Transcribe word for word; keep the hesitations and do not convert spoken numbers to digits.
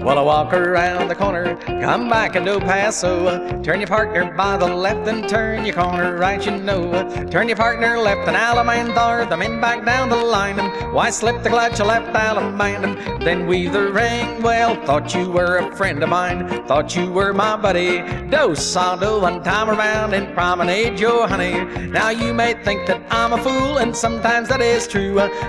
Well, I walk around the corner, come back into El Paso. Turn your partner by the left and turn your corner right, you know. Turn your partner left and Alamandar them in back down the line. And why slip the clutch, you left Alamand, then weave the ring. Well, thought you were a friend of mine, thought you were my buddy. Dose, I'll do one time around and promenade your honey. Now you may think that I'm a fool, and sometimes that is true.